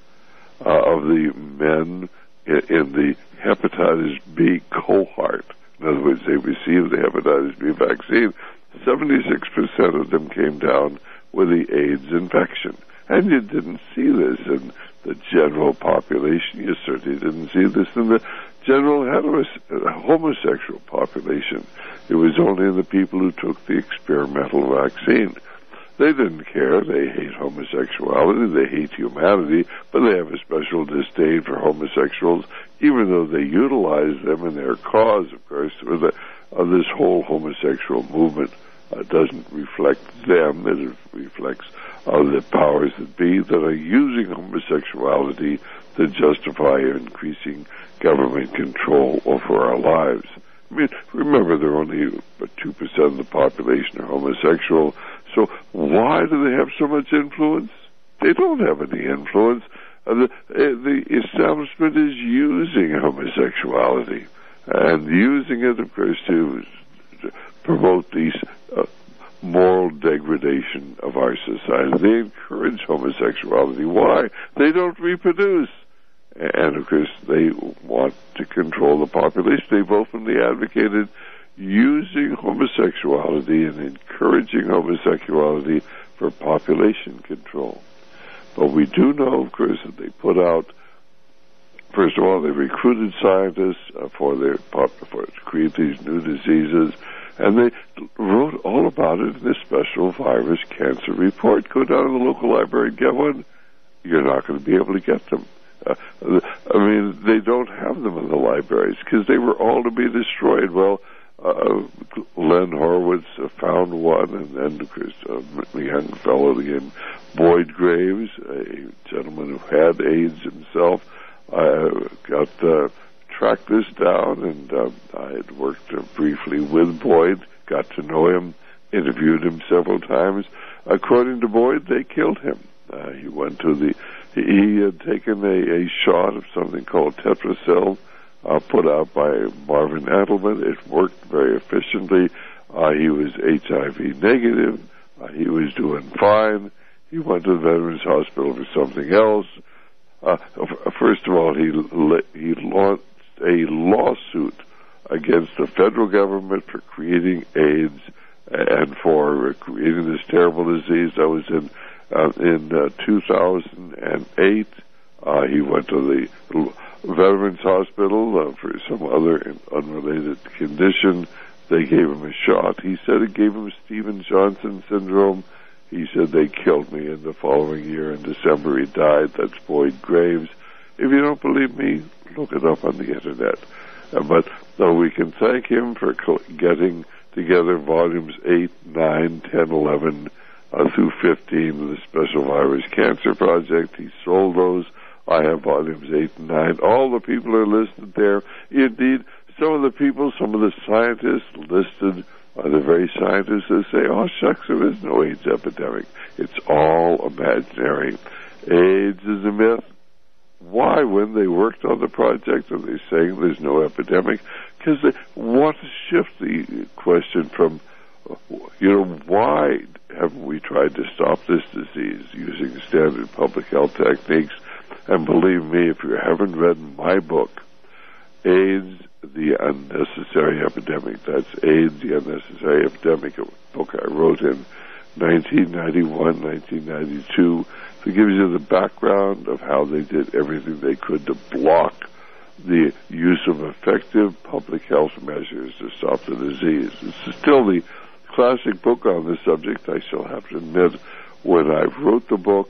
uh, of the men in, in the hepatitis B cohort, in other words, they received the hepatitis B vaccine, seventy-six percent of them came down with the AIDS infection. And you didn't see this in the general population. You certainly didn't see this in the general heteros- homosexual population. It was only in the people who took the experimental vaccine. They didn't care. They hate homosexuality. They hate humanity, but they have a special disdain for homosexuals, even though they utilize them in their cause, of course. The, uh, this whole homosexual movement uh, doesn't reflect them. It reflects uh, the powers that be that are using homosexuality to justify increasing government control over our lives. I mean, remember, there are only about two percent of the population are homosexual. So why do they have so much influence? They don't have any influence. Uh, the, uh, the establishment is using homosexuality and using it, of course, to, to promote these uh, moral degradation of our society. They encourage homosexuality. Why? They don't reproduce. And, of course, they want to control the population. They've openly advocated using homosexuality and encouraging homosexuality for population control. But we do know, of course, that they put out, first of all, they recruited scientists uh, for their for, to create these new diseases, and they wrote all about it in this special virus cancer report. Go down to the local library and get one. You're not going to be able to get them. Uh, I mean, they don't have them in the libraries because they were all to be destroyed. Well, uh, Len Horowitz uh, found one, and then of course, uh, a young fellow named Boyd Graves, a gentleman who had AIDS himself, I got uh, tracked this down, and uh, I had worked uh, briefly with Boyd, got to know him, interviewed him several times. According to Boyd, they killed him. Uh, he went to the, he, he had taken a, a shot of something called Tetracell, uh, put out by Marvin Edelman. It worked very efficiently. Uh, he was H I V negative. Uh, he was doing fine. He went to the Veterans Hospital for something else. Uh, first of all, he he launched a lawsuit against the federal government for creating AIDS and for creating this terrible disease. That was in uh, in uh, two thousand eight. Uh, he went to the Veterans Hospital uh, for some other unrelated condition. They gave him a shot. He said it gave him Stevens-Johnson syndrome. He said they killed me, and the following year in December he died. That's Boyd Graves. If you don't believe me, look it up on the internet. Uh, but uh, we can thank him for co- getting together volumes eight, nine, ten, eleven, uh, through fifteen of the Special Virus Cancer Project. He sold those. I have volumes eight and nine. All the people are listed there. Indeed, some of the people, some of the scientists listed are the very scientists that say, oh, shucks, there is no AIDS epidemic. It's all imaginary. AIDS is a myth. Why, when they worked on the project, are they saying there's no epidemic? Because they want to shift the question from, you know, why haven't we tried to stop this disease using standard public health techniques? And believe me, if you haven't read my book, AIDS, the Unnecessary Epidemic, that's AIDS, the Unnecessary Epidemic, a book I wrote in nineteen ninety-one, nineteen ninety-two, that gives you the background of how they did everything they could to block the use of effective public health measures to stop the disease. It's still the classic book on the subject. I shall have to admit, when I wrote the book,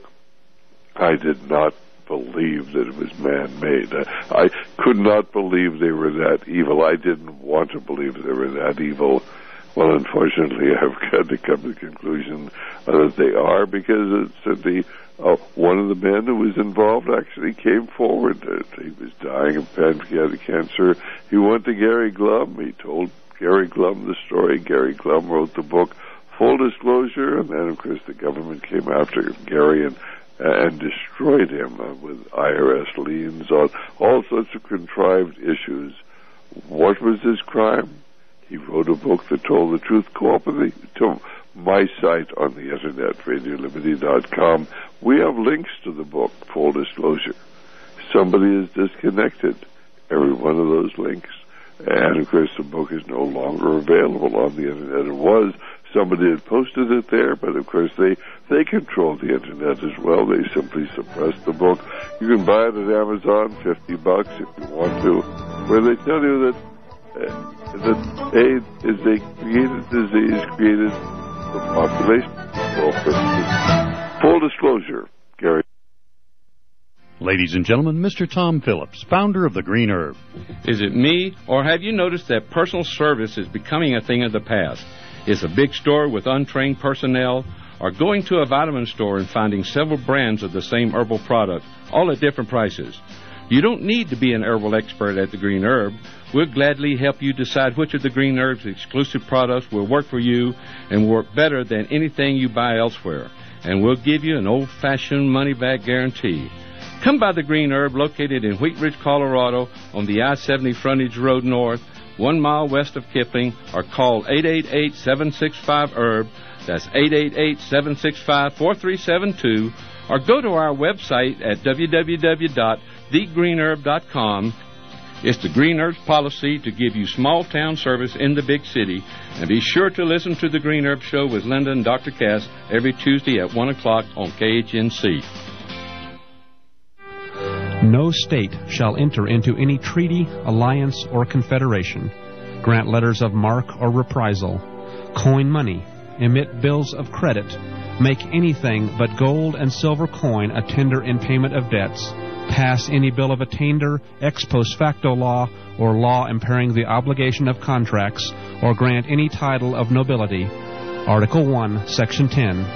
I did not believe that it was man-made. Uh, I could not believe they were that evil. I didn't want to believe they were that evil. Well, unfortunately, I've got to come to the conclusion uh, that they are, because it's uh, the uh, one of the men who was involved actually came forward. Uh, he was dying of pancreatic cancer. He went to Gary Glum. He told Gary Glum the story. Gary Glum wrote the book, Full Disclosure, and then, of course, the government came after Gary and and destroyed him uh, with I R S liens on all sorts of contrived issues. What was his crime? He wrote a book that told the truth. Go up to my site on the internet, radio liberty dot com. We have links to the book, Full Disclosure. Somebody is disconnected every one of those links. And, of course, the book is no longer available on the internet. It was. Somebody had posted it there, but, of course, they, they control the internet as well. They simply suppress the book. You can buy it at Amazon, fifty bucks if you want to, where they tell you that, uh, that AIDS is a created disease created for population control purposes. Full disclosure, Gary. Ladies and gentlemen, Mister Tom Phillips, founder of The Green Herb. Is it me, or have you noticed that personal service is becoming a thing of the past? Is a big store with untrained personnel, or going to a vitamin store and finding several brands of the same herbal product, all at different prices? You don't need to be an herbal expert at The Green Herb. We'll gladly help you decide which of The Green Herb's exclusive products will work for you and work better than anything you buy elsewhere. And we'll give you an old-fashioned money-back guarantee. Come by The Green Herb, located in Wheat Ridge, Colorado, on the I seventy Frontage Road North, one mile west of Kipling, or call eight eight eight, seven six five, herb. That's eight eight eight, seven six five, four three seven two. Or go to our website at w w w dot the green herb dot com. It's The Green Herb's policy to give you small-town service in the big city. And be sure to listen to The Green Herb Show with Linda and Doctor Cass every Tuesday at one o'clock on K H N C. No state shall enter into any treaty, alliance, or confederation, grant letters of marque or reprisal, coin money, emit bills of credit, make anything but gold and silver coin a tender in payment of debts, pass any bill of attainder, ex post facto law, or law impairing the obligation of contracts, or grant any title of nobility. Article one, Section ten.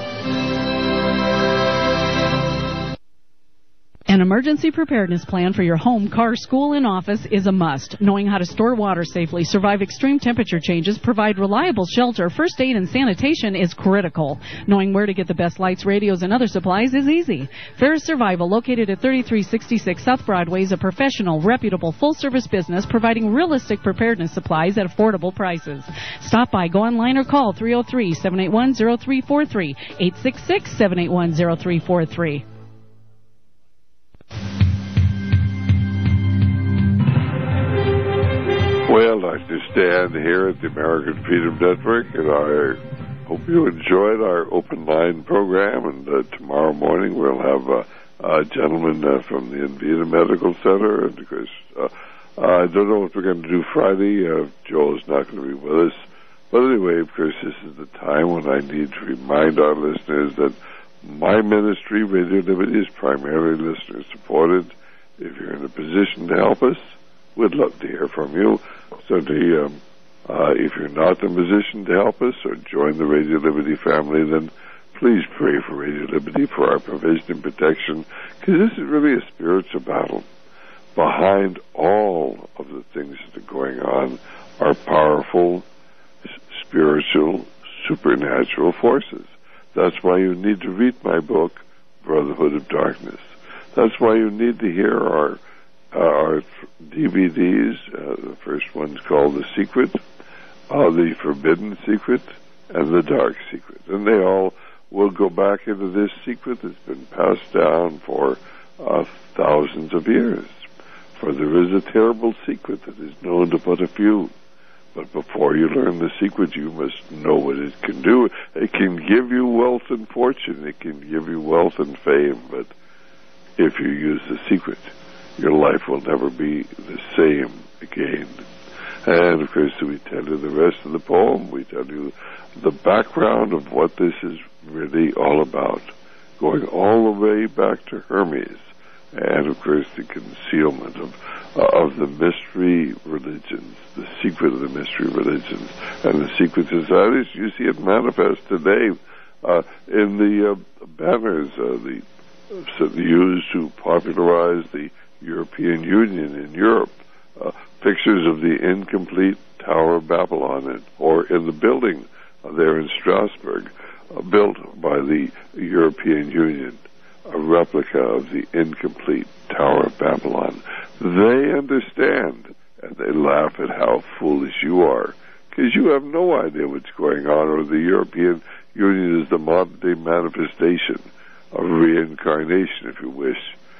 An emergency preparedness plan for your home, car, school, and office is a must. Knowing how to store water safely, survive extreme temperature changes, provide reliable shelter, first aid, and sanitation is critical. Knowing where to get the best lights, radios, and other supplies is easy. Ferris Survival, located at thirty-three sixty-six South Broadway, is a professional, reputable, full-service business providing realistic preparedness supplies at affordable prices. Stop by, go online, or call three oh three, seven eight one, oh three four three, eight six six, seven eight one, oh three four three. Well, Doctor Stan here at the American Freedom Network, and I hope you enjoyed our open line program. And uh, tomorrow morning we'll have uh, a gentleman uh, from the Invita Medical Center, and of course, uh, I don't know what we're going to do Friday. Uh, Joel is not going to be with us, but anyway, of course, this is the time when I need to remind our listeners that my ministry, Radio Liberty, is primarily listener supported. If you're in a position to help us, we'd love to hear from you. So the, um, uh, if you're not in a position to help us or join the Radio Liberty family, then please pray for Radio Liberty, for our provision and protection, because this is really a spiritual battle. Behind all of the things that are going on are powerful, spiritual, supernatural forces. That's why you need to read my book, Brotherhood of Darkness. That's why you need to hear our uh, our D V Ds. Uh, the first one's called The Secret, uh, The Forbidden Secret, and The Dark Secret. And they all will go back into this secret that's been passed down for uh, thousands of years. For there is a terrible secret that is known to but a few. But before you learn the secret, you must know what it can do. It can give you wealth and fortune. It can give you wealth and fame. But if you use the secret, your life will never be the same again. And, of course, we tell you the rest of the poem. We tell you the background of what this is really all about, going all the way back to Hermes. And, of course, the concealment of uh, of the mystery religions, the secret of the mystery religions, and the secret societies. You see it manifest today uh, in the uh, banners uh, the, uh, used to popularize the European Union in Europe, uh, pictures of the incomplete Tower of Babylon, in, or in the building uh, there in Strasbourg, uh, built by the European Union, a replica of the incomplete Tower of Babylon. They understand, and they laugh at how foolish you are, because you have no idea what's going on, or the European Union is the modern-day manifestation of reincarnation, if you wish,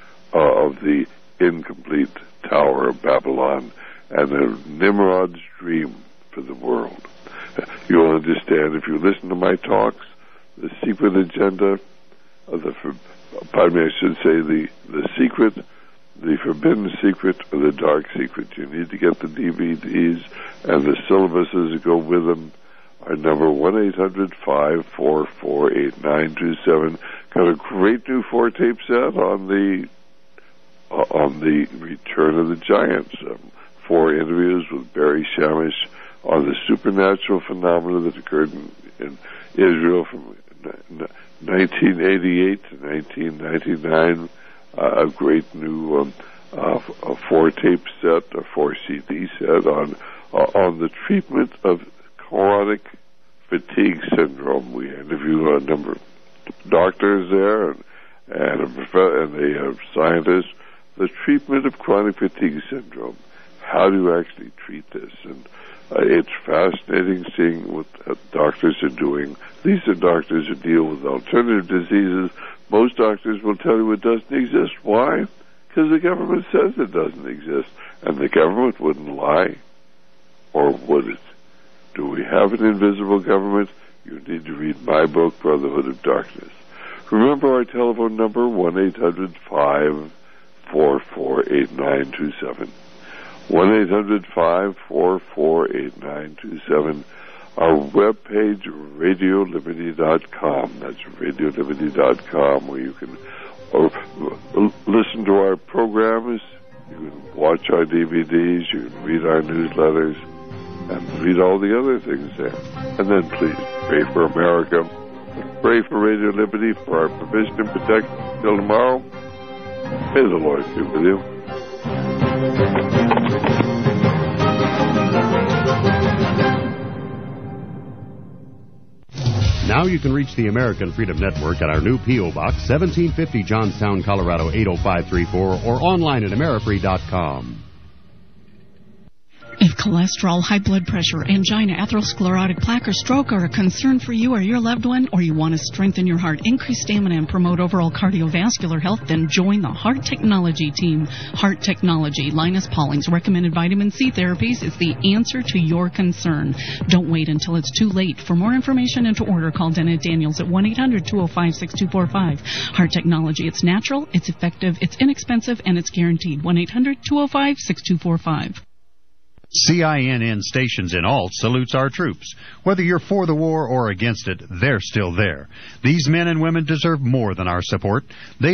uh, of the incomplete Tower of Babylon and a Nimrod's dream for the world. You'll understand if you listen to my talks, the secret agenda, of the, pardon me, I should say the, the secret, the forbidden secret, or the dark secret. You need to get the D V Ds and the syllabuses that go with them. Our number one eight hundred, five four four, eight nine two seven. Got a great new four-tape set on the uh, on the Return of the Giants. Um, four interviews with Barry Shamish on the supernatural phenomena that occurred in, in Israel from nineteen eighty-eight to nineteen ninety-nine. Uh, a great new um, uh, a four-tape set, a four-C D set on uh, on the treatment of chronic fatigue syndrome. We interview a number of doctors there and and, a prof- and they have scientists. The treatment of chronic fatigue syndrome. How do you actually treat this? And uh, it's fascinating seeing what uh, doctors are doing. These are doctors who deal with alternative diseases. Most doctors will tell you it doesn't exist. Why? Because the government says it doesn't exist. And the government wouldn't lie. Or would it? Do we have an invisible government? You need to read my book, Brotherhood of Darkness. Remember our telephone number, one eight hundred, five four four, eight nine two seven. one eight hundred, five four four, eight nine two seven. Our webpage, radio liberty dot com. That's radio liberty dot com, where you can or l- listen to our programs. You can watch our D V Ds. You can read our newsletters and read all the other things there. And then please pray for America. Pray for Radio Liberty for our provision and protection. Till tomorrow, may the Lord be with you. Now you can reach the American Freedom Network at our new P O. Box, seventeen fifty Johnstown, Colorado, eight oh five three four, or online at amerifree dot com. If cholesterol, high blood pressure, angina, atherosclerotic plaque, or stroke are a concern for you or your loved one, or you want to strengthen your heart, increase stamina, and promote overall cardiovascular health, then join the Heart Technology team. Heart Technology, Linus Pauling's recommended vitamin C therapies, is the answer to your concern. Don't wait until it's too late. For more information and to order, call Dennett Daniels at one eight hundred two oh five six two four five. Heart Technology, it's natural, it's effective, it's inexpensive, and it's guaranteed. one eight hundred two oh five six two four five. C I N N Stations in Alt salutes our troops. Whether you're for the war or against it, they're still there. These men and women deserve more than our support. They